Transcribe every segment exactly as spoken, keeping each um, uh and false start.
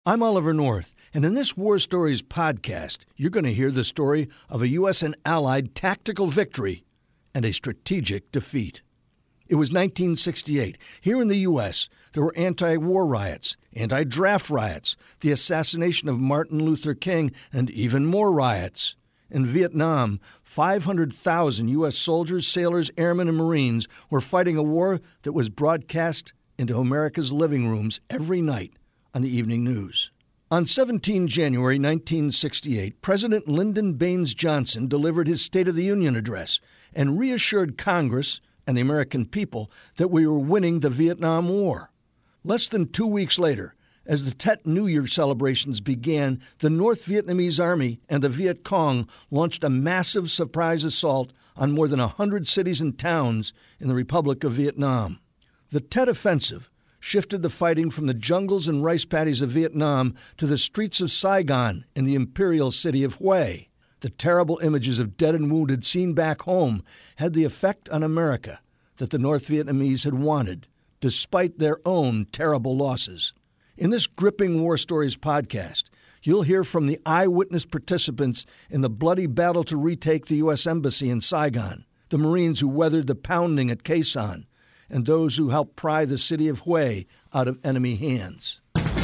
I'm Oliver North, and in this War Stories podcast, you're going to hear the story of a U S and Allied tactical victory and a strategic defeat. It was nineteen sixty-eight. Here in the U S, there were anti-war riots, anti-draft riots, the assassination of Martin Luther King, and even more riots. In Vietnam, five hundred thousand U S soldiers, sailors, airmen, and Marines were fighting a war that was broadcast into America's living rooms every night on the evening news. On the seventeenth of January nineteen sixty-eight, President Lyndon Baines Johnson delivered his State of the Union address and reassured Congress and the American people that we were winning the Vietnam War. Less than two weeks later, as the Tet New Year celebrations began, the North Vietnamese Army and the Viet Cong launched a massive surprise assault on more than one hundred cities and towns in the Republic of Vietnam. The Tet Offensive shifted the fighting from the jungles and rice paddies of Vietnam to the streets of Saigon and the imperial city of Hue. The terrible images of dead and wounded seen back home had the effect on America that the North Vietnamese had wanted, despite their own terrible losses. In this gripping War Stories podcast, you'll hear from the eyewitness participants in the bloody battle to retake the U S Embassy in Saigon, the Marines who weathered the pounding at Quay Son, and those who helped pry the city of Hue out of enemy hands.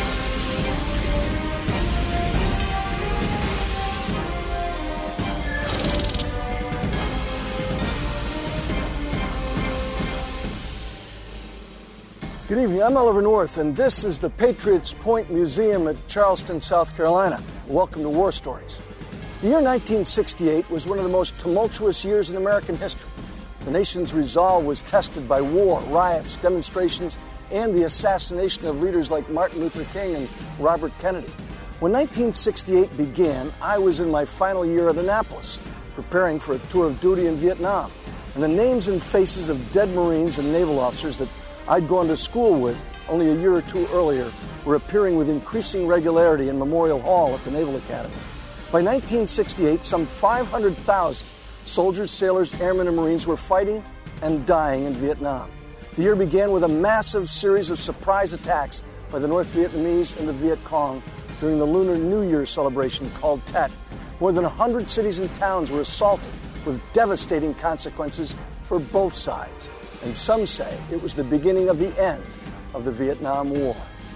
Good evening, I'm Oliver North, and this is the Patriots Point Museum at Charleston, South Carolina. Welcome to War Stories. The year nineteen sixty-eight was one of the most tumultuous years in American history. The nation's resolve was tested by war, riots, demonstrations, and the assassination of leaders like Martin Luther King and Robert Kennedy. When nineteen sixty-eight began, I was in my final year at Annapolis, preparing for a tour of duty in Vietnam, and the names and faces of dead Marines and naval officers that I'd gone to school with only a year or two earlier were appearing with increasing regularity in Memorial Hall at the Naval Academy. By nineteen sixty-eight, some five hundred thousand soldiers, sailors, airmen, and Marines were fighting and dying in Vietnam. The year began with a massive series of surprise attacks by the North Vietnamese and the Viet Cong during the Lunar New Year celebration called Tet. More than one hundred cities and towns were assaulted with devastating consequences for both sides. And some say it was the beginning of the end of the Vietnam War.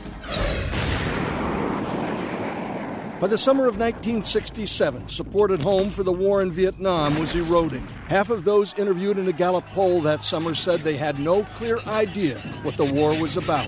By the summer of nineteen sixty-seven, support at home for the war in Vietnam was eroding. Half of those interviewed in a Gallup poll that summer said they had no clear idea what the war was about.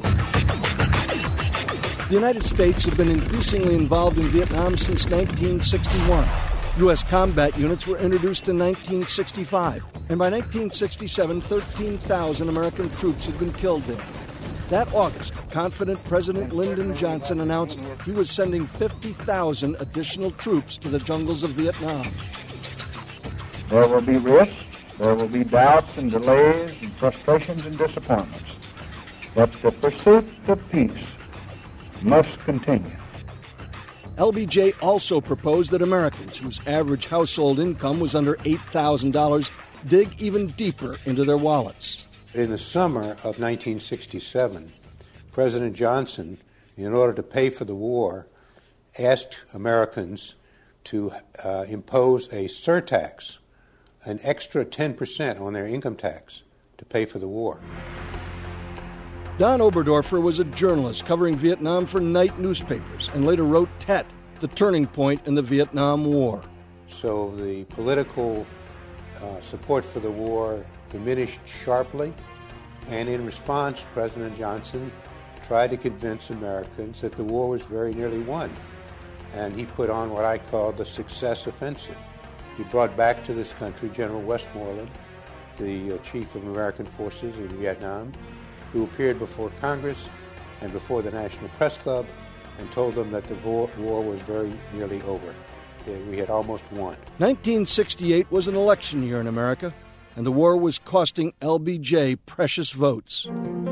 The United States had been increasingly involved in Vietnam since nineteen sixty-one. U S combat units were introduced in nineteen sixty-five, and by nineteen sixty-seven, thirteen thousand American troops had been killed there. That August, confident President Lyndon Johnson announced he was sending fifty thousand additional troops to the jungles of Vietnam. There will be risks, there will be doubts and delays and frustrations and disappointments, but the pursuit of peace must continue. L B J also proposed that Americans whose average household income was under eight thousand dollars dig even deeper into their wallets. In the summer of nineteen sixty-seven, President Johnson, in order to pay for the war, asked Americans to uh, impose a surtax, an extra ten percent on their income tax to pay for the war. Don Oberdorfer was a journalist covering Vietnam for night newspapers and later wrote Tet, the turning point in the Vietnam War. So the political uh, support for the war diminished sharply, and in response, President Johnson tried to convince Americans that the war was very nearly won. And he put on what I call the success offensive. He brought back to this country General Westmoreland, the uh, chief of American forces in Vietnam, who appeared before Congress and before the National Press Club and told them that the war, war was very nearly over. We had almost won. nineteen sixty-eight was an election year in America, and the war was costing L B J precious votes.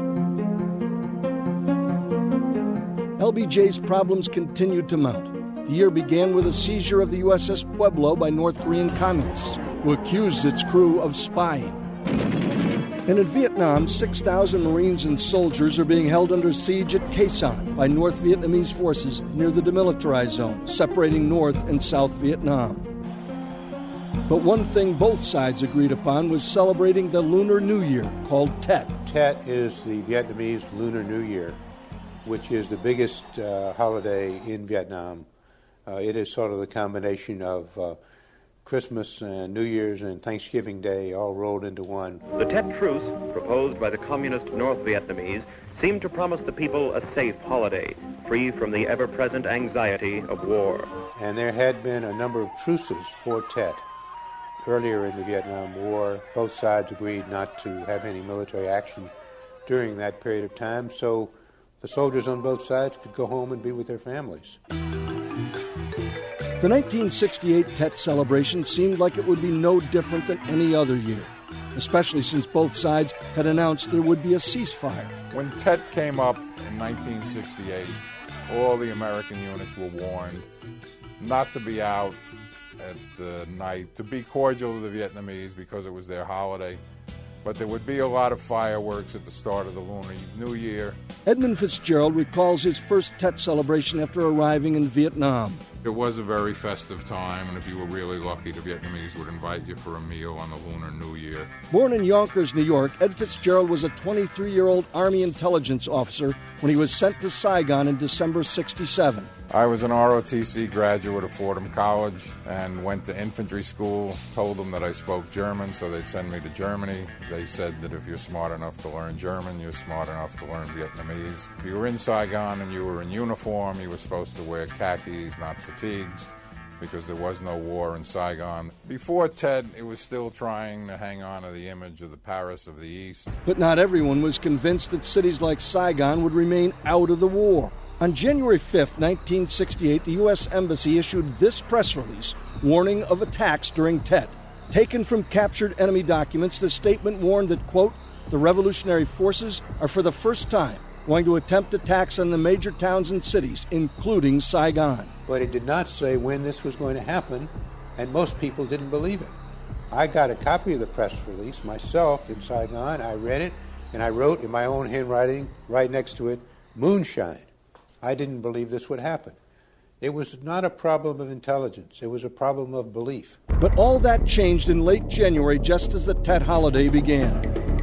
L B J's problems continued to mount. The year began with a seizure of the U S S Pueblo by North Korean communists, who accused its crew of spying. And in Vietnam, six thousand Marines and soldiers are being held under siege at Khe Sanh by North Vietnamese forces near the demilitarized zone, separating North and South Vietnam. But one thing both sides agreed upon was celebrating the Lunar New Year, called Tet. Tet is the Vietnamese Lunar New Year, which is the biggest uh, holiday in Vietnam. Uh, it is sort of the combination of uh, Christmas and New Year's and Thanksgiving Day all rolled into one. The Tet Truce, proposed by the communist North Vietnamese, seemed to promise the people a safe holiday, free from the ever-present anxiety of war. And there had been a number of truces for Tet. Earlier in the Vietnam War, both sides agreed not to have any military action during that period of time, so the soldiers on both sides could go home and be with their families. The nineteen sixty-eight Tet celebration seemed like it would be no different than any other year, especially since both sides had announced there would be a ceasefire. When Tet came up in nineteen sixty-eight, all the American units were warned not to be out at uh, night, to be cordial to the Vietnamese because it was their holiday. But there would be a lot of fireworks at the start of the Lunar New Year. Edmund Fitzgerald recalls his first Tet celebration after arriving in Vietnam. It was a very festive time, and if you were really lucky, the Vietnamese would invite you for a meal on the Lunar New Year. Born in Yonkers, New York, Ed Fitzgerald was a twenty-three-year-old Army intelligence officer when he was sent to Saigon in December sixty-seven. I was an R O T C graduate of Fordham College and went to infantry school, told them that I spoke German, so they'd send me to Germany. They said that if you're smart enough to learn German, you're smart enough to learn Vietnamese. If you were in Saigon and you were in uniform, you were supposed to wear khakis, not fatigues, because there was no war in Saigon. Before Tet, it was still trying to hang on to the image of the Paris of the East. But not everyone was convinced that cities like Saigon would remain out of the war. On January fifth, nineteen sixty-eight, the U S Embassy issued this press release warning of attacks during Tet. Taken from captured enemy documents, the statement warned that, quote, the revolutionary forces are for the first time going to attempt attacks on the major towns and cities, including Saigon. But it did not say when this was going to happen, and most people didn't believe it. I got a copy of the press release myself in Saigon. I read it, and I wrote in my own handwriting right next to it, moonshine. I didn't believe this would happen. It was not a problem of intelligence. It was a problem of belief. But all that changed in late January, just as the Tet holiday began.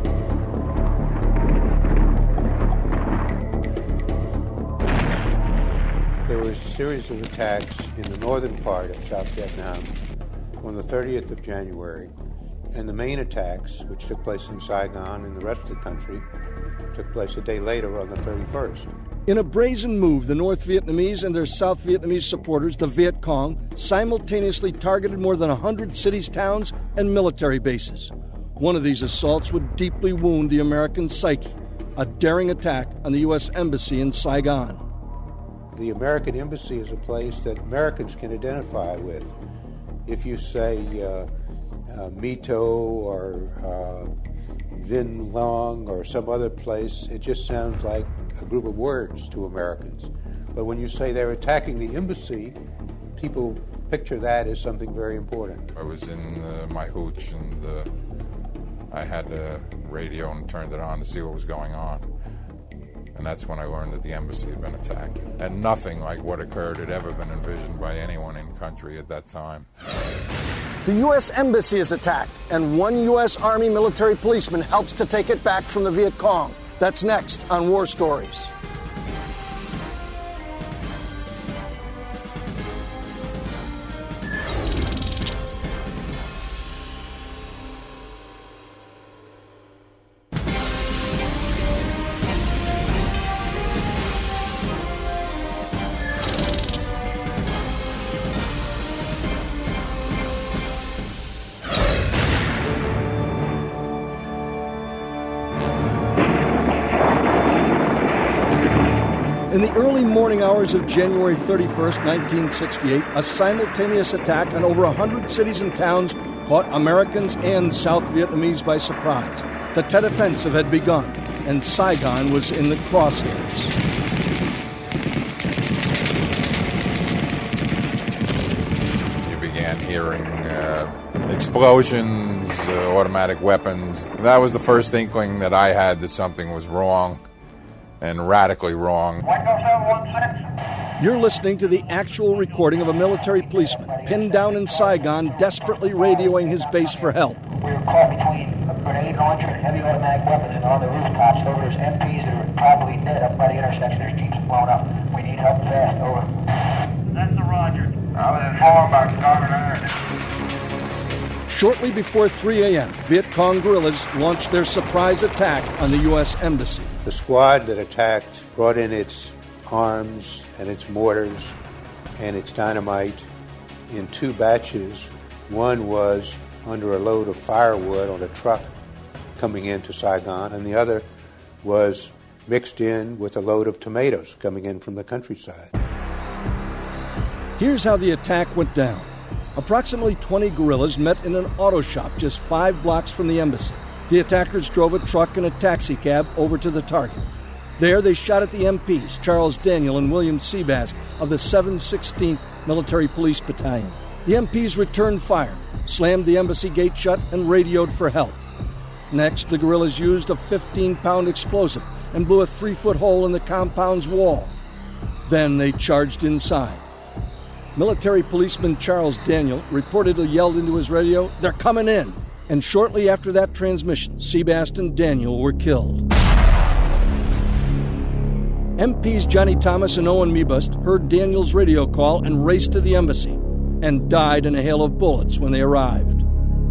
There was a series of attacks in the northern part of South Vietnam on the thirtieth of January, and the main attacks, which took place in Saigon and the rest of the country, took place a day later on the thirty-first. In a brazen move, the North Vietnamese and their South Vietnamese supporters, the Viet Cong, simultaneously targeted more than one hundred cities, towns, and military bases. One of these assaults would deeply wound the American psyche, a daring attack on the U S Embassy in Saigon. The American Embassy is a place that Americans can identify with. If you say uh, uh, Mito or uh, Vinh Long or some other place, it just sounds like a group of words to Americans. But when you say they're attacking the embassy, people picture that as something very important. I was in uh, my hooch, and uh, I had a radio and turned it on to see what was going on. And that's when I learned that the embassy had been attacked. And nothing like what occurred had ever been envisioned by anyone in country at that time. The U S Embassy is attacked, and one U S Army military policeman helps to take it back from the Viet Cong. That's next on War Stories. In the early morning hours of January thirty-first, nineteen sixty-eight, a simultaneous attack on over one hundred cities and towns caught Americans and South Vietnamese by surprise. The Tet Offensive had begun, and Saigon was in the crosshairs. You began hearing uh, Explosions, uh, automatic weapons. That was the first inkling that I had that something was wrong, and radically wrong. You're listening to the actual recording of a military policeman pinned down in Saigon, desperately radioing his base for help. We were caught between a grenade launcher and heavy automatic weapons, and on the rooftops, over there's M Ps that are probably dead up by the intersection. There's jeeps blown up. We need help fast. Over. That's the Roger. I was informed by Governor. Shortly before three a.m., Viet Cong guerrillas launched their surprise attack on the U S Embassy. The squad that attacked brought in its arms and its mortars and its dynamite in two batches. One was under a load of firewood on a truck coming into Saigon, and the other was mixed in with a load of tomatoes coming in from the countryside. Here's how the attack went down. Approximately twenty guerrillas met in an auto shop just five blocks from the embassy. The attackers drove a truck and a taxi cab over to the target. There they shot at the M Ps, Charles Daniel and William Seabass of the seven sixteenth Military Police Battalion. The M Ps returned fire, slammed the embassy gate shut, and radioed for help. Next, the guerrillas used a fifteen-pound explosive and blew a three-foot hole in the compound's wall. Then they charged inside. Military policeman Charles Daniel reportedly yelled into his radio, "They're coming in!" And shortly after that transmission, Seabass and Daniel were killed. M Ps Johnny Thomas and Owen Mebust heard Daniel's radio call and raced to the embassy, and died in a hail of bullets when they arrived.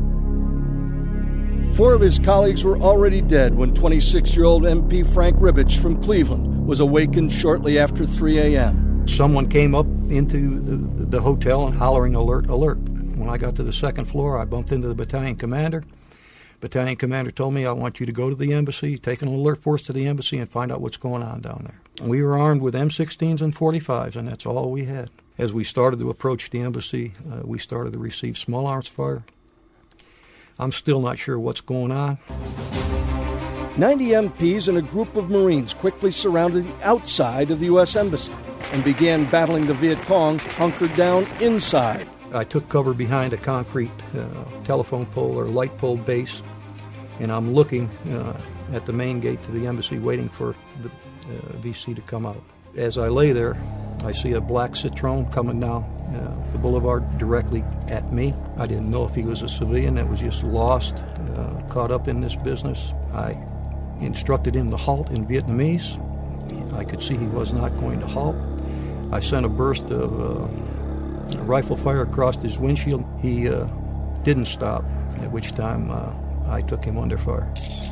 Four of his colleagues were already dead when twenty-six-year-old M P Frank Ribbich from Cleveland was awakened shortly after three a.m. Someone came up into the, the hotel and hollering, "Alert, alert." When I got to the second floor, I bumped into the battalion commander. Battalion commander told me, "I want you to go to the embassy, take an alert force to the embassy, and find out what's going on down there." We were armed with M sixteens and forty-fives, and that's all we had. As we started to approach the embassy, uh, we started to receive small arms fire. I'm still not sure what's going on. ninety M Ps and a group of Marines quickly surrounded the outside of the U S Embassy and began battling the Viet Cong hunkered down inside. I took cover behind a concrete uh, telephone pole or light pole base, and I'm looking uh, at the main gate to the embassy waiting for the uh, V C to come out. As I lay there, I see a black Citroen coming down uh, the boulevard directly at me. I didn't know if he was a civilian that was just lost, uh, caught up in this business. I instructed him to halt in Vietnamese. I could see he was not going to halt. I sent a burst of uh, rifle fire across his windshield. He uh, didn't stop, at which time uh, I took him under fire.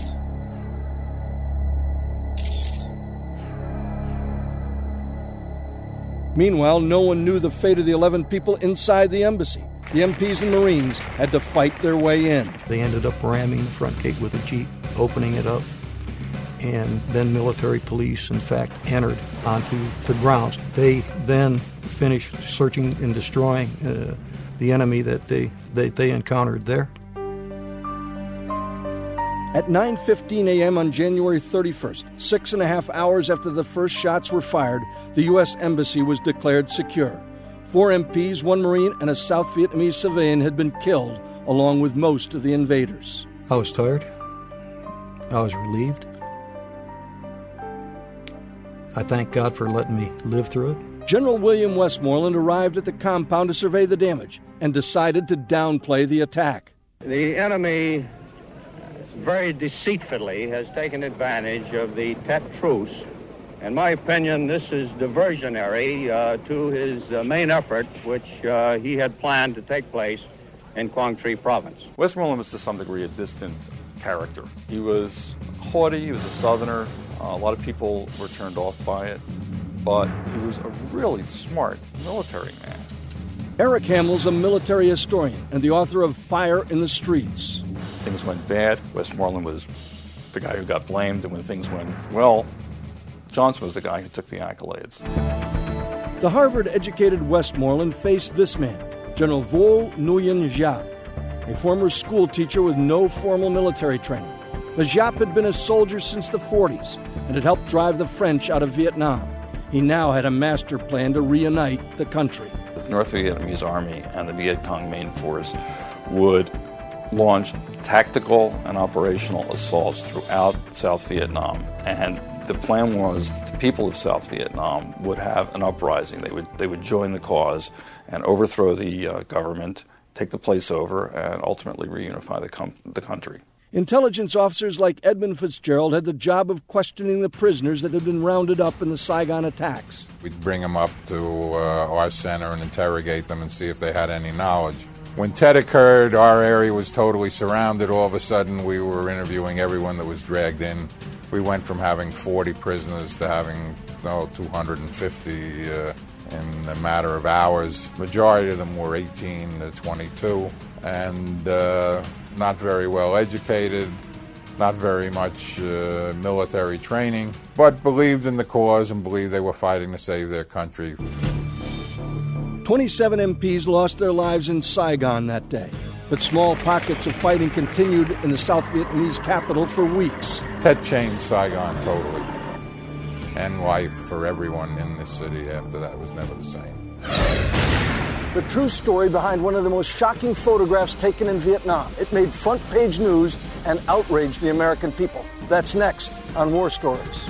Meanwhile, no one knew the fate of the eleven people inside the embassy. The M Ps and Marines had to fight their way in. They ended up ramming the front gate with a Jeep, opening it up, and then military police, in fact, entered onto the grounds. They then finished searching and destroying uh, the enemy that they, they, they encountered there. At nine fifteen a.m. on January thirty-first, six and a half hours after the first shots were fired, the U S Embassy was declared secure. Four M Ps, one Marine, and a South Vietnamese civilian had been killed, along with most of the invaders. I was tired. I was relieved. I thank God for letting me live through it. General William Westmoreland arrived at the compound to survey the damage and decided to downplay the attack. The enemy very deceitfully has taken advantage of the Tet truce. In my opinion, this is diversionary uh, to his uh, main effort, which uh, he had planned to take place in Quang Tri province. Westmoreland was to some degree a distant character. He was haughty, he was a Southerner. Uh, a lot of people were turned off by it, but he was a really smart military man. Eric Hamill's a military historian and the author of Fire in the Streets. Things went bad, Westmoreland was the guy who got blamed, and when things went well, Johnson was the guy who took the accolades. The Harvard-educated Westmoreland faced this man, General Vo Nguyen Giap, a former school teacher with no formal military training. But Giap had been a soldier since the forties and had helped drive the French out of Vietnam. He now had a master plan to reunite the country. North Vietnamese Army and the Viet Cong Main Force would launch tactical and operational assaults throughout South Vietnam. And the plan was that the people of South Vietnam would have an uprising. They would they would join the cause and overthrow the uh, government, take the place over, and ultimately reunify the, com- the country. Intelligence officers like Edmund Fitzgerald had the job of questioning the prisoners that had been rounded up in the Saigon attacks. We'd bring them up to uh, our center and interrogate them and see if they had any knowledge. When Tet occurred, our area was totally surrounded. All of a sudden, we were interviewing everyone that was dragged in. We went from having forty prisoners to having oh, two hundred fifty uh, in a matter of hours. Majority of them were eighteen to twenty-two, and uh, not very well educated, not very much uh, military training, but believed in the cause and believed they were fighting to save their country. twenty-seven M Ps lost their lives in Saigon that day, but small pockets of fighting continued in the South Vietnamese capital for weeks. Tet changed Saigon totally, and life for everyone in the city after that was never the same. The true story behind one of the most shocking photographs taken in Vietnam. It made front-page news and outraged the American people. That's next on War Stories.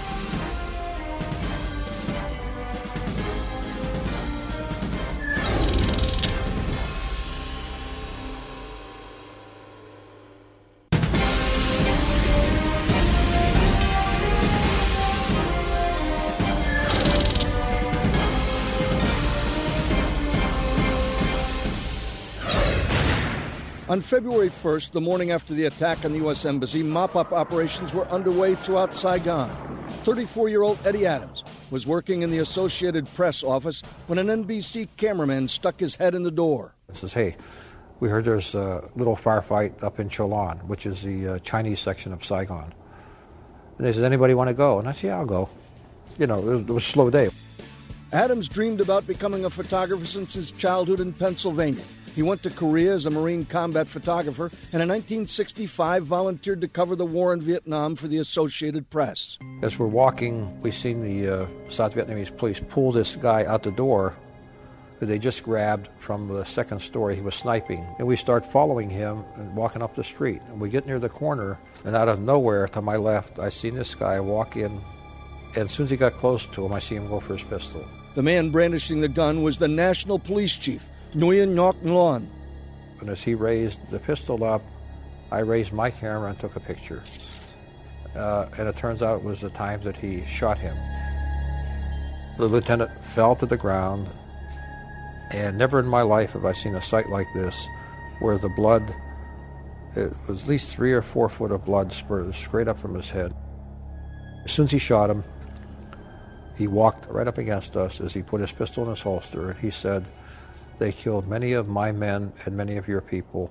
On February first, the morning after the attack on the U S Embassy, mop-up operations were underway throughout Saigon. thirty-four-year-old Eddie Adams was working in the Associated Press office when an N B C cameraman stuck his head in the door. He says, hey, we heard there's a little firefight up in Cholan, which is the uh, Chinese section of Saigon. And they said, anybody want to go? And I said, yeah, I'll go. You know, it was, it was a slow day. Adams dreamed about becoming a photographer since his childhood in Pennsylvania. He went to Korea as a Marine combat photographer, and in nineteen sixty-five volunteered to cover the war in Vietnam for the Associated Press. As we're walking, we seen the uh, South Vietnamese police pull this guy out the door that they just grabbed from the second story. He was sniping. And we start following him and walking up the street. And we get near the corner, and out of nowhere to my left, I seen this guy walk in. And as soon as he got close to him, I see him go for his pistol. The man brandishing the gun was the National Police Chief, Nguyen Ngoc Loan. And as he raised the pistol up, I raised my camera and took a picture. Uh, and it turns out it was the time that he shot him. The lieutenant fell to the ground, and never in my life have I seen a sight like this, where the blood, it was at least three or four foot of blood spurted straight up from his head. As soon as he shot him, he walked right up against us as he put his pistol in his holster, and he said, they killed many of my men and many of your people.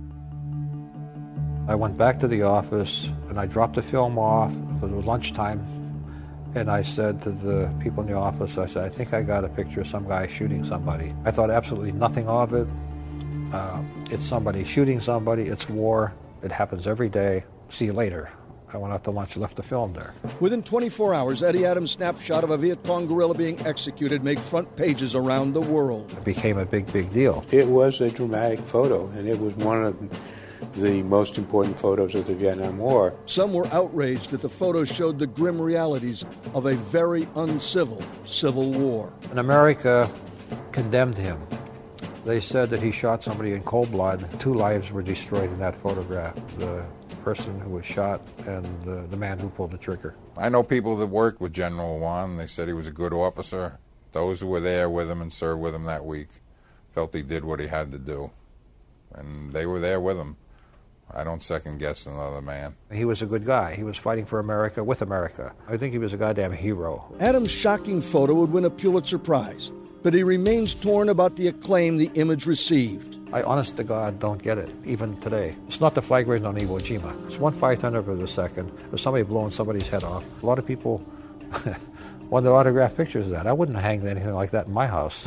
I went back to the office and I dropped the film off. It was lunchtime. And I said to the people in the office, I said, I think I got a picture of some guy shooting somebody. I thought absolutely nothing of it. Uh, it's somebody shooting somebody. It's war. It happens every day. See you later. I went out to lunch and left the film there. Within twenty-four hours, Eddie Adams' snapshot of a Viet Cong guerrilla being executed made front pages around the world. It became a big, big deal. It was a dramatic photo, and it was one of the most important photos of the Vietnam War. Some were outraged that the photo showed the grim realities of a very uncivil civil war. And America condemned him. They said that he shot somebody in cold blood. Two lives were destroyed in that photograph. The person who was shot and the, the man who pulled the trigger. I know people that worked with General Wan. They said he was a good officer. Those who were there with him and served with him that week felt he did what he had to do. And they were there with him. I don't second-guess another man. He was a good guy. He was fighting for America with America. I think he was a goddamn hero. Adams' shocking photo would win a Pulitzer Prize, but he remains torn about the acclaim the image received. I honest to God don't get it, even today. It's not the flag raising on Iwo Jima. It's one five hundredth of a second of somebody blowing somebody's head off. A lot of people wanted to autograph pictures of that. I wouldn't hang anything like that in my house.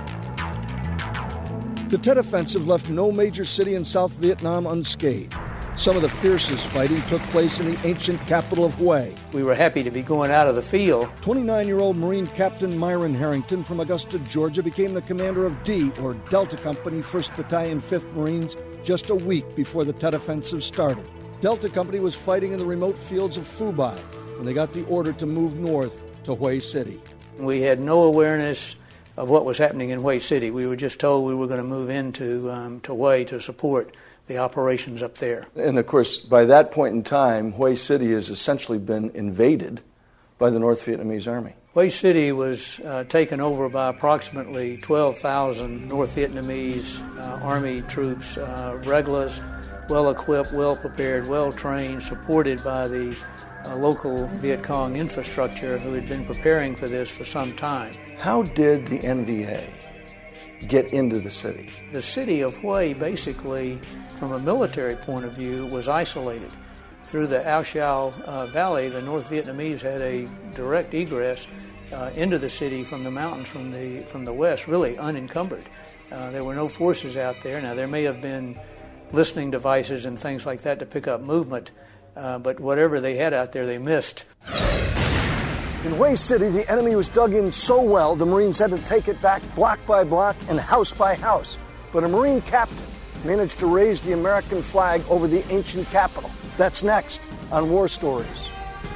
The Tet Offensive left no major city in South Vietnam unscathed. Some of the fiercest fighting took place in the ancient capital of Hue. We were happy to be going out of the field. twenty-nine-year-old Marine Captain Myron Harrington from Augusta, Georgia, became the commander of D, or Delta Company, first Battalion, fifth Marines, just a week before the Tet Offensive started. Delta Company was fighting in the remote fields of Phu-Bai when they got the order to move north to Hue City. We had no awareness of what was happening in Hue City. We were just told we were going to move into um, to Hue to support the operations up there. And of course, by that point in time, Hue City has essentially been invaded by the North Vietnamese Army. Hue City was uh, taken over by approximately twelve thousand North Vietnamese uh, Army troops, uh, regulars, well-equipped, well-prepared, well-trained, supported by the uh, local Viet Cong infrastructure who had been preparing for this for some time. How did the N V A get into the city? The city of Hue, basically, from a military point of view, was isolated. Through the Ao Shao uh, Valley, the North Vietnamese had a direct egress uh, into the city from the mountains from the from the west, really unencumbered. Uh, there were no forces out there. Now, there may have been listening devices and things like that to pick up movement, uh, but whatever they had out there, they missed. In Hue City, the enemy was dug in so well, the Marines had to take it back block by block and house by house. But a Marine captain managed to raise the American flag over the ancient capital. That's next on War Stories.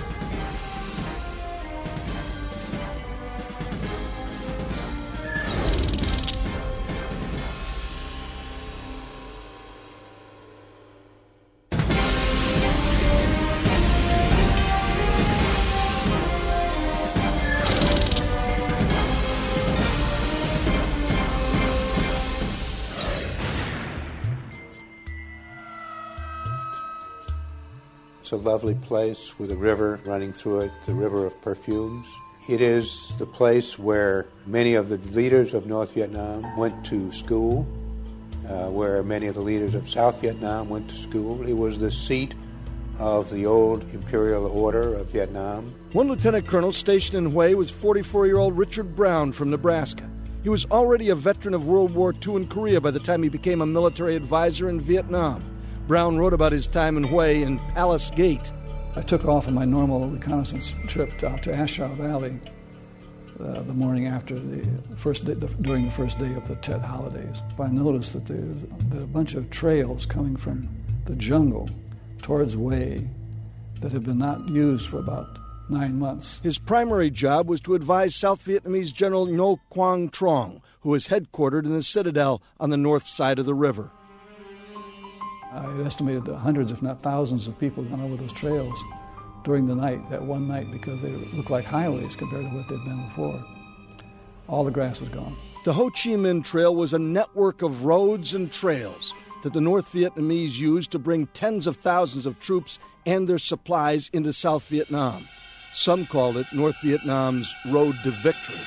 It's a lovely place with a river running through it, the River of Perfumes. It is the place where many of the leaders of North Vietnam went to school, uh, where many of the leaders of South Vietnam went to school. It was the seat of the old Imperial Order of Vietnam. One lieutenant colonel stationed in Hue was forty-four-year-old Richard Brown from Nebraska. He was already a veteran of World War Two in Korea by the time he became a military advisor in Vietnam. Brown wrote about his time in Hue in Palace Gate. I took off on my normal reconnaissance trip out to Ao Shao Valley uh, the morning after the first day, the, during the first day of the Tet holidays. I noticed that there were a bunch of trails coming from the jungle towards Hue that had been not used for about nine months. His primary job was to advise South Vietnamese General Ngo Quang Trong, who was headquartered in the citadel on the north side of the river. I had estimated that hundreds, if not thousands, of people had gone over those trails during the night, that one night, because they looked like highways compared to what they'd been before. All the grass was gone. The Ho Chi Minh Trail was a network of roads and trails that the North Vietnamese used to bring tens of thousands of troops and their supplies into South Vietnam. Some called it North Vietnam's Road to Victory.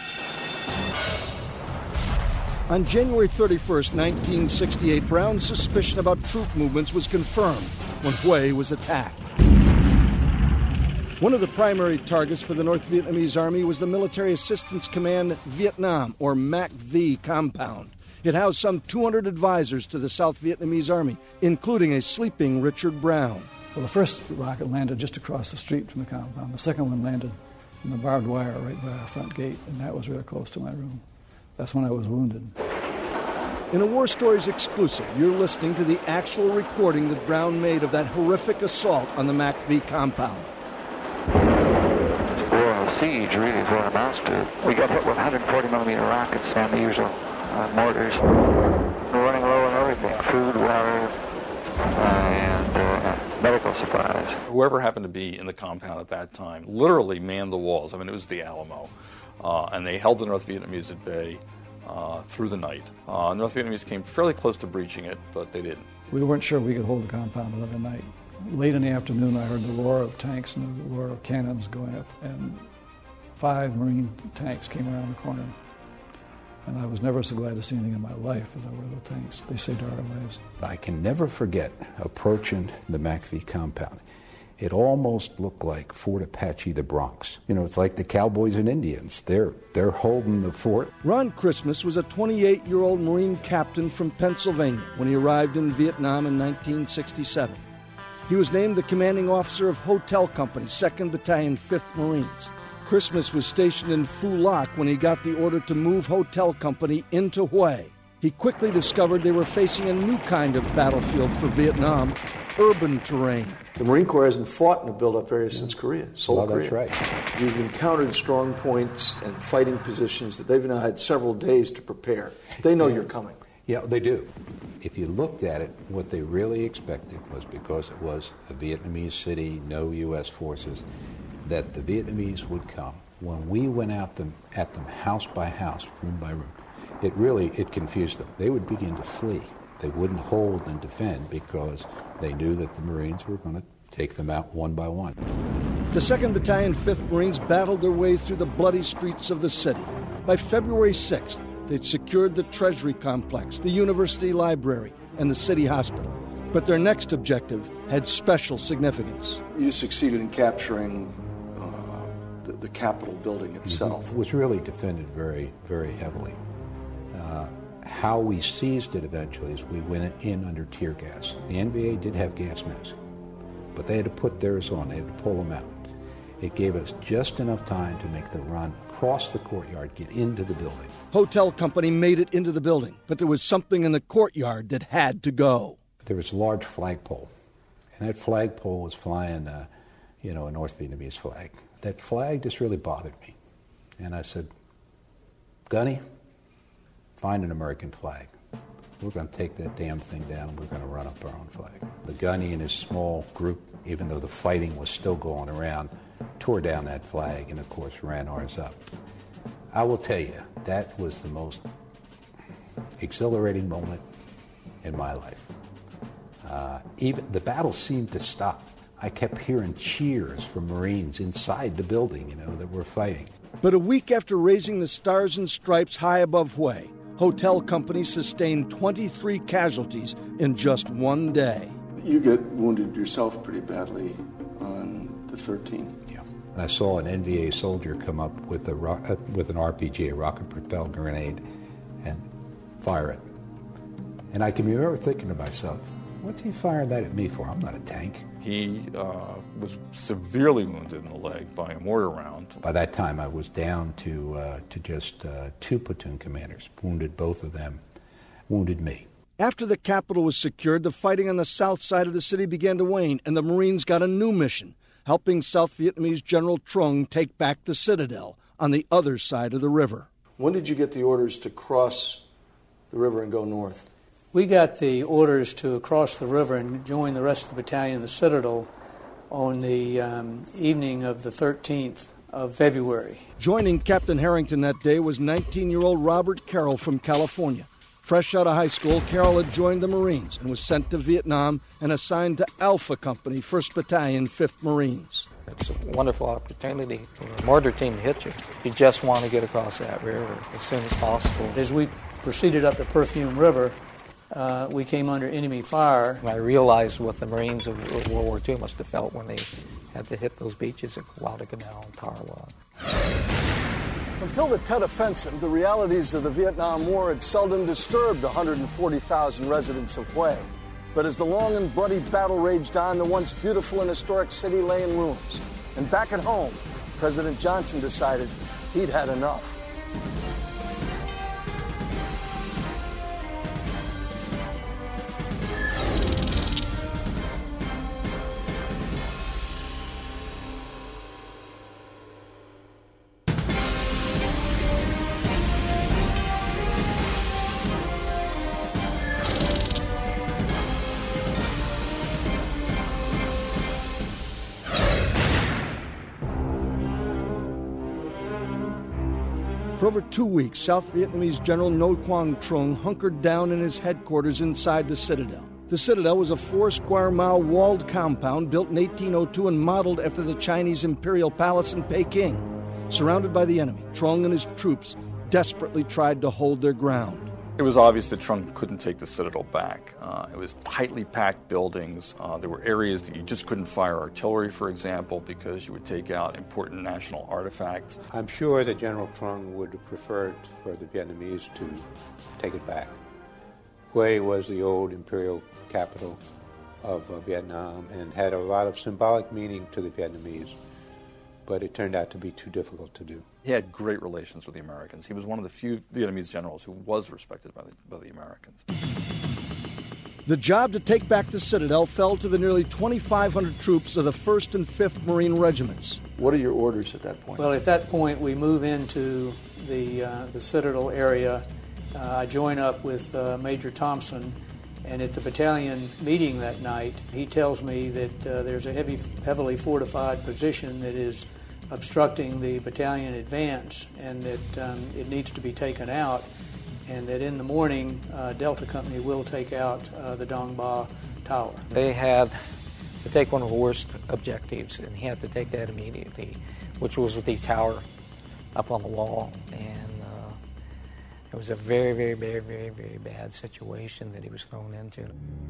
On January thirty-first, nineteen sixty-eight, Brown's suspicion about troop movements was confirmed when Hue was attacked. One of the primary targets for the North Vietnamese Army was the Military Assistance Command Vietnam, or M A C V compound. It housed some two hundred advisors to the South Vietnamese Army, including a sleeping Richard Brown. Well, the first rocket landed just across the street from the compound. The second one landed in the barbed wire right by our front gate, and that was really close to my room. That's when I was wounded. In a War Stories exclusive, you're listening to the actual recording that Brown made of that horrific assault on the M A C V compound. War on a siege really is what it amounts to. We got hit with one hundred forty millimeter rockets and the usual uh, mortars. We're running low on everything, food, water, uh, and uh, medical supplies. Whoever happened to be in the compound at that time literally manned the walls. I mean, it was the Alamo. Uh, and they held the North Vietnamese at bay uh, through the night. Uh, North Vietnamese came fairly close to breaching it, but they didn't. We weren't sure we could hold the compound another night. Late in the afternoon, I heard the roar of tanks and the roar of cannons going up, and five Marine tanks came around the corner. And I was never so glad to see anything in my life as I were the tanks. They saved our lives. I can never forget approaching the M A C V compound. It almost looked like Fort Apache, the Bronx. You know, it's like the Cowboys and Indians. They're they're holding the fort. Ron Christmas was a twenty-eight-year-old Marine captain from Pennsylvania when he arrived in Vietnam in nineteen sixty-seven. He was named the commanding officer of Hotel Company, second Battalion, fifth Marines. Christmas was stationed in Phu Loc when he got the order to move Hotel Company into Hue. He quickly discovered they were facing a new kind of battlefield for Vietnam, urban terrain. The Marine Corps hasn't fought in a built-up area since Korea, Seoul, well, Korea. That's right. You've encountered strong points and fighting positions that they've now had several days to prepare. They know yeah. you're coming. Yeah, they do. If you looked at it, what they really expected was, because it was a Vietnamese city, no U S forces, that the Vietnamese would come. When we went out them, at them house by house, room by room, it really, it confused them. They would begin to flee. They wouldn't hold and defend because they knew that the Marines were going to take them out one by one. The second Battalion, fifth Marines battled their way through the bloody streets of the city. By February sixth, they'd secured the Treasury Complex, the University Library, and the City Hospital. But their next objective had special significance. You succeeded in capturing uh, the, the Capitol building itself. It was really defended very, very heavily. Uh, how we seized it eventually is we went in under tear gas. The N V A did have gas masks, but they had to put theirs on. They had to pull them out. It gave us just enough time to make the run across the courtyard, get into the building. Hotel Company made it into the building, but there was something in the courtyard that had to go. There was a large flagpole, and that flagpole was flying, uh, you know, a North Vietnamese flag. That flag just really bothered me. And I said, Gunny, find an American flag. We're going to take that damn thing down and we're going to run up our own flag. The Gunny and his small group, even though the fighting was still going around, tore down that flag and, of course, ran ours up. I will tell you, that was the most exhilarating moment in my life. Uh, even the battle seemed to stop. I kept hearing cheers from Marines inside the building, you know, that were fighting. But a week after raising the Stars and Stripes high above Hue, Hotel Company sustained twenty-three casualties in just one day. You get wounded yourself pretty badly on the thirteenth. Yeah. I saw an N V A soldier come up with a ro- uh, with an R P G, a rocket-propelled grenade, and fire it. And I can remember thinking to myself, what's he firing that at me for? I'm not a tank. He uh, was severely wounded in the leg by a mortar round. By that time, I was down to uh, to just uh, two platoon commanders. Wounded both of them, wounded me. After the capital was secured, the fighting on the south side of the city began to wane, and the Marines got a new mission, helping South Vietnamese General Trung take back the citadel on the other side of the river. When did you get the orders to cross the river and go north? We got the orders to cross the river and join the rest of the battalion in the Citadel on the um, evening of the thirteenth of February. Joining Captain Harrington that day was nineteen-year-old Robert Carroll from California. Fresh out of high school, Carroll had joined the Marines and was sent to Vietnam and assigned to Alpha Company, first Battalion, fifth Marines. It's a wonderful opportunity for a mortar team to hit you. You just want to get across that river as soon as possible. As we proceeded up the Perfume River, Uh, we came under enemy fire. I realized what the Marines of World War Two must have felt when they had to hit those beaches at Guadalcanal and Tarawa. Until the Tet Offensive, the realities of the Vietnam War had seldom disturbed the one hundred forty thousand residents of Hue. But as the long and bloody battle raged on, the once beautiful and historic city lay in ruins. And back at home, President Johnson decided he'd had enough. For over two weeks, South Vietnamese General Ngo Quang Trung hunkered down in his headquarters inside the Citadel. The Citadel was a four-square-mile walled compound built in eighteen oh two and modeled after the Chinese Imperial Palace in Peking. Surrounded by the enemy, Trung and his troops desperately tried to hold their ground. It was obvious that Trung couldn't take the Citadel back. Uh, it was tightly packed buildings. Uh, there were areas that you just couldn't fire artillery, for example, because you would take out important national artifacts. I'm sure that General Trung would have preferred for the Vietnamese to take it back. Hue was the old imperial capital. of uh, Vietnam and had a lot of symbolic meaning to the Vietnamese, but it turned out to be too difficult to do. He had great relations with the Americans. He was one of the few Vietnamese generals who was respected by the, by the Americans. The job to take back the Citadel fell to the nearly twenty-five hundred troops of the first and fifth Marine Regiments. What are your orders at that point? Well, at that point, we move into the, uh, the Citadel area. Uh, I join up with uh, Major Thompson, and at the battalion meeting that night, he tells me that uh, there's a heavy, heavily fortified position that is obstructing the battalion advance, and that um, it needs to be taken out, and that in the morning, uh, Delta Company will take out uh, the Dong Ba Tower. They had to take one of the worst objectives, and he had to take that immediately, which was the tower up on the wall. And uh, it was a very, very, very, very, very bad situation that he was thrown into.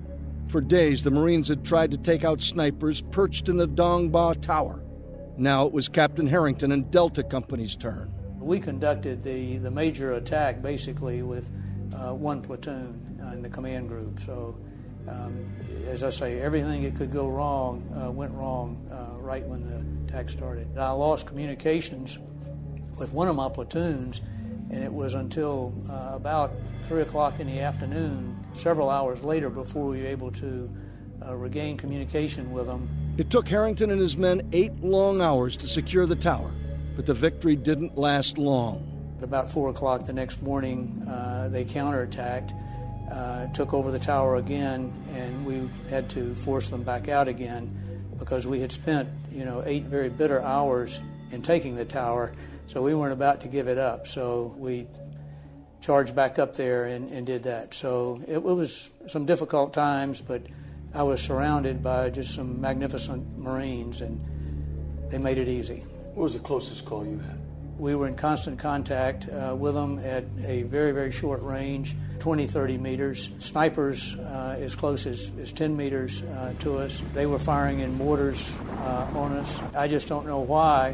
For days, the Marines had tried to take out snipers perched in the Dong Ba Tower. Now it was Captain Harrington and Delta Company's turn. We conducted the, the major attack basically with uh, one platoon in the command group. So, um, as I say, everything that could go wrong uh, went wrong uh, right when the attack started. I lost communications with one of my platoons, and it was until uh, about three o'clock in the afternoon, several hours later, before we were able to uh, regain communication with them. It took Harrington and his men eight long hours to secure the tower, but the victory didn't last long. At about four o'clock the next morning, uh, they counterattacked, uh, took over the tower again, and we had to force them back out again because we had spent, you know, eight very bitter hours in taking the tower, so we weren't about to give it up. So we charged back up there and, and did that. So it, it was some difficult times, but I was surrounded by just some magnificent Marines, and they made it easy. What was the closest call you had? We were in constant contact uh, with them at a very, very short range, twenty, thirty meters. Snipers uh, as close as, as ten meters uh, to us. They were firing in mortars uh, on us. I just don't know why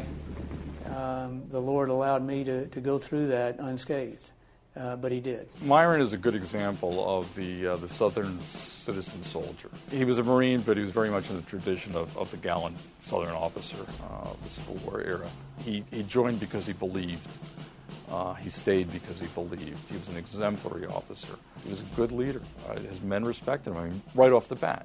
um, the Lord allowed me to, to go through that unscathed, uh, but he did. Myron is a good example of the, uh, the Southern citizen soldier. He was a Marine, but he was very much in the tradition of, of the gallant Southern officer uh, of the Civil War era. He, he joined because he believed. Uh, he stayed because he believed. He was an exemplary officer. He was a good leader. Uh, his men respected him. I mean, right off the bat,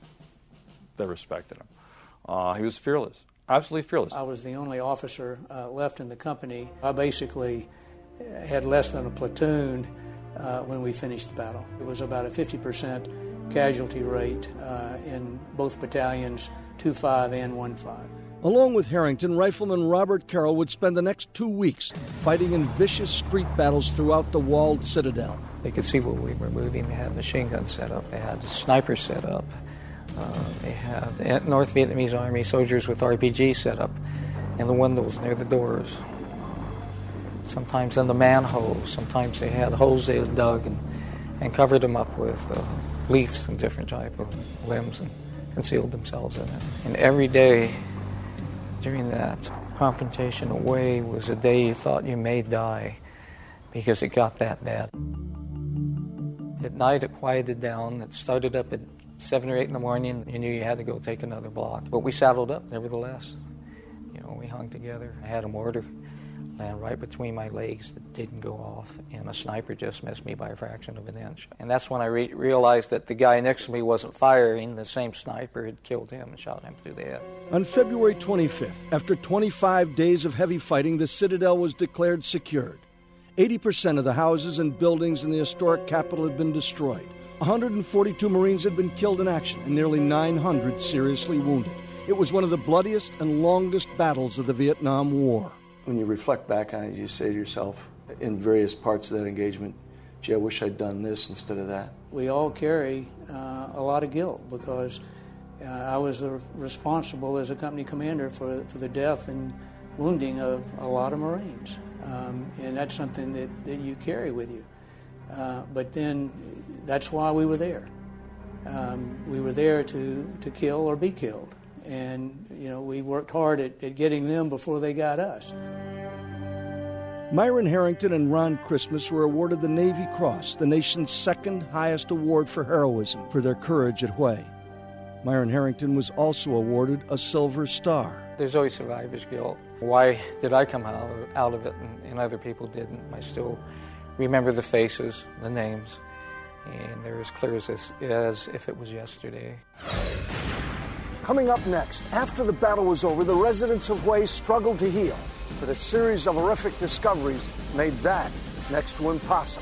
they respected him. Uh, he was fearless, absolutely fearless. I was the only officer uh, left in the company. I basically had less than a platoon uh, when we finished the battle. It was about a fifty percent casualty rate uh, in both battalions, two five and one five. Along with Harrington, Rifleman Robert Carroll would spend the next two weeks fighting in vicious street battles throughout the walled citadel. They could see where we were moving. They had machine guns set up. They had snipers set up. Uh, they had North Vietnamese Army soldiers with R P Gs set up in the windows near the doors. Sometimes in the manholes. Sometimes they had holes they had dug and, and covered them up with uh, leaves and different type of limbs and concealed themselves in it. And every day during that confrontation away was a day you thought you may die because it got that bad. At night it quieted down. It started up at seven or eight in the morning. You knew you had to go take another block. But we saddled up nevertheless. You know, we hung together. I had a mortar land right between my legs that didn't go off, and a sniper just missed me by a fraction of an inch. And that's when I re- realized that the guy next to me wasn't firing. The same sniper had killed him and shot him through the head. On February twenty-fifth, after twenty-five days of heavy fighting, the Citadel was declared secured. eighty percent of the houses and buildings in the historic capital had been destroyed. one hundred forty-two Marines had been killed in action and nearly nine hundred seriously wounded. It was one of the bloodiest and longest battles of the Vietnam War. When you reflect back on it, you say to yourself, in various parts of that engagement, gee, I wish I'd done this instead of that. We all carry uh, a lot of guilt because uh, I was the responsible as a company commander for, for the death and wounding of a lot of Marines. Um, and that's something that, that you carry with you. Uh, but then that's why we were there. Um, we were there to, to kill or be killed. And, you know, we worked hard at, at getting them before they got us. Myron Harrington and Ron Christmas were awarded the Navy Cross, the nation's second highest award for heroism, for their courage at Hue. Myron Harrington was also awarded a Silver Star. There's always survivor's guilt. Why did I come out of, out of it and, and other people didn't? I still remember the faces, the names, and they're as clear as, this, as if it was yesterday. Coming up next, after the battle was over, the residents of Hue struggled to heal, but a series of horrific discoveries made that next to impossible.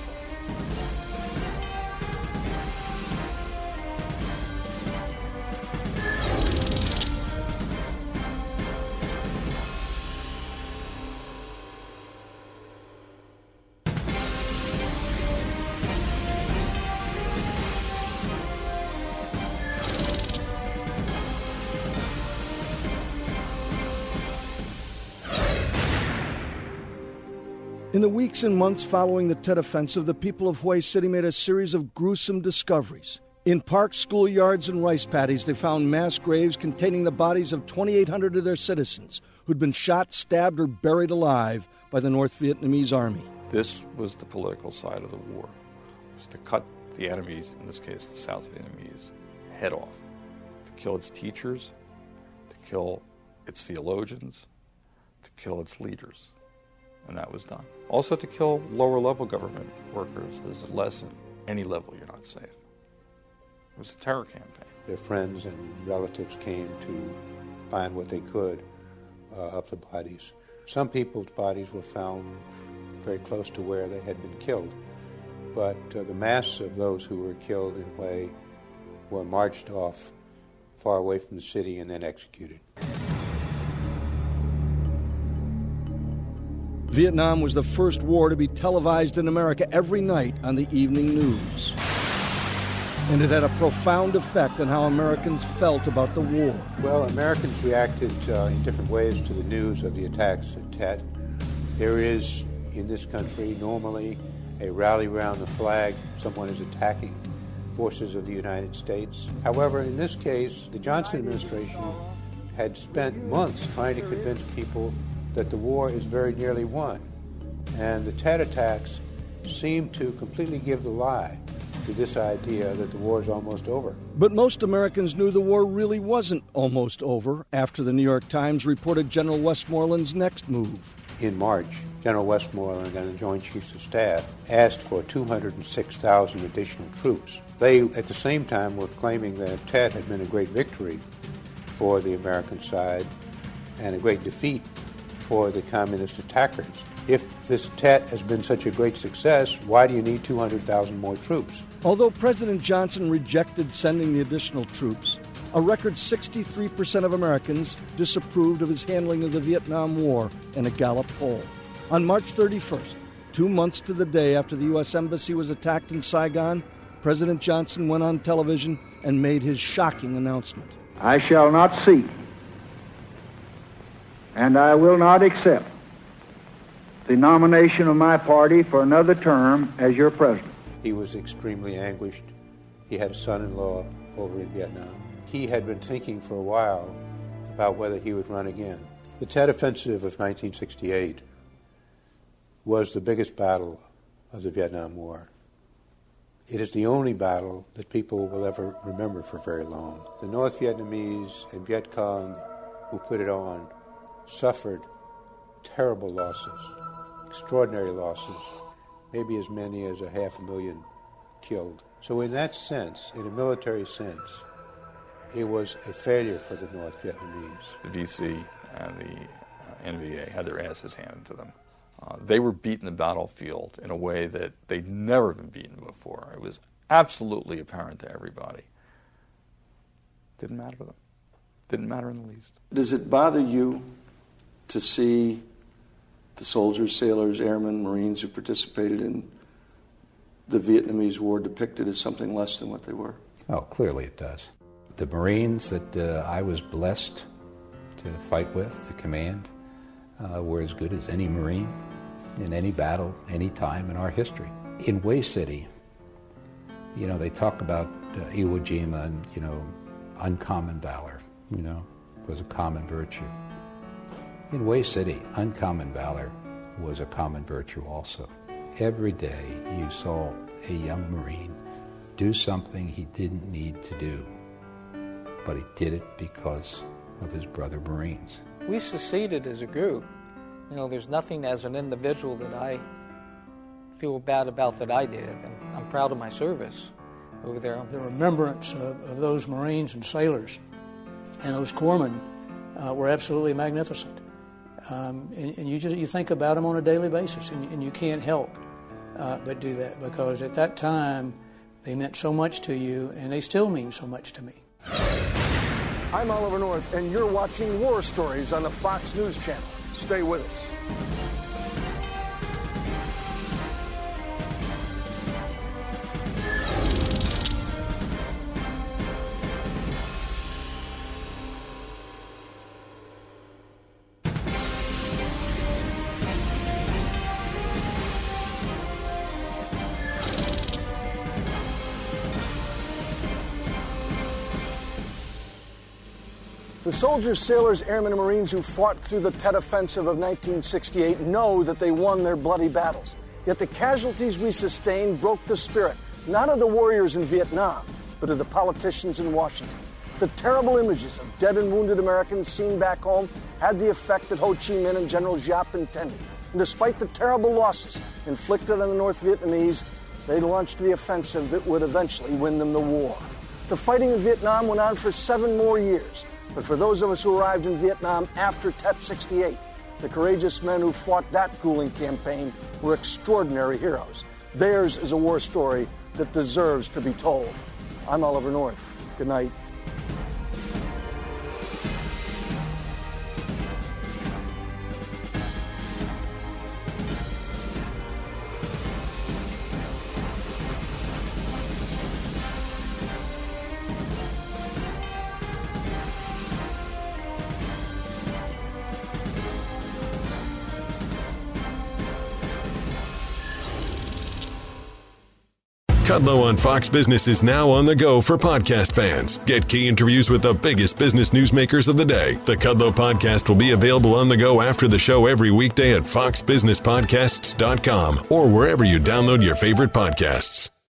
In the weeks and months following the Tet Offensive, the people of Hue City made a series of gruesome discoveries. In parks, schoolyards, and rice paddies, they found mass graves containing the bodies of twenty-eight hundred of their citizens who'd been shot, stabbed, or buried alive by the North Vietnamese army. This was the political side of the war, was to cut the enemies, in this case the South Vietnamese, head off, to kill its teachers, to kill its theologians, to kill its leaders. And that was done. Also to kill lower-level government workers. This is less at any level you're not safe. It was a terror campaign. Their friends and relatives came to find what they could uh, of the bodies. Some people's bodies were found very close to where they had been killed, but uh, the mass of those who were killed in Hue were marched off far away from the city and then executed. Vietnam was the first war to be televised in America every night on the evening news. And it had a profound effect on how Americans felt about the war. Well, Americans reacted uh, in different ways to the news of the attacks at Tet. There is, in this country, normally a rally around the flag. Someone is attacking forces of the United States. However, in this case, the Johnson administration had spent months trying to convince people that the war is very nearly won. And the Tet attacks seem to completely give the lie to this idea that the war is almost over. But most Americans knew the war really wasn't almost over after the New York Times reported General Westmoreland's next move. In March, General Westmoreland and the Joint Chiefs of Staff asked for two hundred six thousand additional troops. They, at the same time, were claiming that Tet had been a great victory for the American side and a great defeat for the communist attackers. If this Tet has been such a great success, why do you need two hundred thousand more troops? Although President Johnson rejected sending the additional troops, a record sixty-three percent of Americans disapproved of his handling of the Vietnam War in a Gallup poll. On March thirty-first, two months to the day after the U S Embassy was attacked in Saigon, President Johnson went on television and made his shocking announcement. I shall not seek and I will not accept the nomination of my party for another term as your president. He was extremely anguished. He had a son-in-law over in Vietnam. He had been thinking for a while about whether he would run again. The Tet Offensive of nineteen sixty-eight was the biggest battle of the Vietnam War. It is the only battle that people will ever remember for very long. The North Vietnamese and Viet Cong who put it on suffered terrible losses, extraordinary losses, maybe as many as a half a million killed. So in that sense, in a military sense, it was a failure for the North Vietnamese. The V C and the uh, N V A had their asses handed to them. Uh, they were beaten the battlefield in a way that they'd never been beaten before. It was absolutely apparent to everybody. Didn't matter to them. Didn't matter in the least. Does it bother you to see the soldiers, sailors, airmen, Marines who participated in the Vietnamese War depicted as something less than what they were? Oh, clearly it does. The Marines that uh, I was blessed to fight with, to command, uh, were as good as any Marine in any battle, any time in our history. In Hue City, you know, they talk about uh, Iwo Jima and, you know, uncommon valor, you know, was a common virtue. In Hue City, uncommon valor was a common virtue also. Every day you saw a young Marine do something he didn't need to do but he did it because of his brother Marines. We succeeded as a group. You know, there's nothing as an individual that I feel bad about that I did, and I'm proud of my service over there. The remembrance of, of those Marines and sailors and those corpsmen uh, were absolutely magnificent. Um, and, and you just you think about them on a daily basis, and, and you can't help uh, but do that, because at that time they meant so much to you, and they still mean so much to me. I'm Oliver North, and you're watching War Stories on the Fox News Channel. Stay with us. The soldiers, sailors, airmen, and Marines who fought through the Tet Offensive of nineteen sixty-eight know that they won their bloody battles. Yet the casualties we sustained broke the spirit, not of the warriors in Vietnam, but of the politicians in Washington. The terrible images of dead and wounded Americans seen back home had the effect that Ho Chi Minh and General Giap intended. And despite the terrible losses inflicted on the North Vietnamese, they launched the offensive that would eventually win them the war. The fighting in Vietnam went on for seven more years. But for those of us who arrived in Vietnam after Tet sixty-eight, the courageous men who fought that grueling campaign were extraordinary heroes. Theirs is a war story that deserves to be told. I'm Oliver North. Good night. Kudlow on Fox Business is now on the go for podcast fans. Get key interviews with the biggest business newsmakers of the day. The Kudlow podcast will be available on the go after the show every weekday at fox business podcasts dot com or wherever you download your favorite podcasts.